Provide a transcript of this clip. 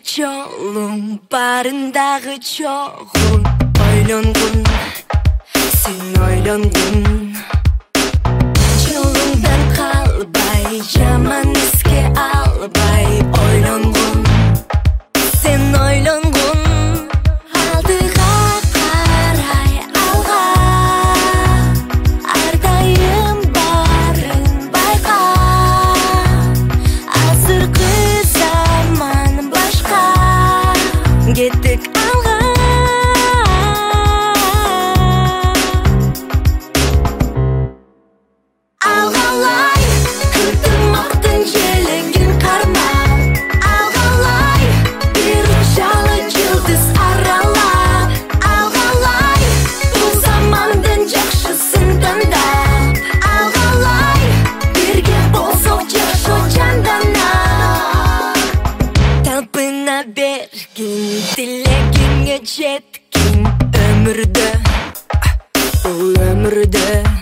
жолың барындағы жоғың ойлангын, сен ойлангын. Жолыңдан қалбай, жаман іске албай ойлангын, сен ойлангын. Алдыға қарай алға, ардайым барын байқа. Азыркы заман башқа, кеттік алға. Алғалай, ынтымақтың желегін қарма. Алғалай, бір жалы жылдыз аралап. Алғалай, бұл замандың жақшысын таңдап. Алғалай, бірге болсақ жақшы жанданап. Талпына берген, тілегіңе жеткен өмірді, ол өмірді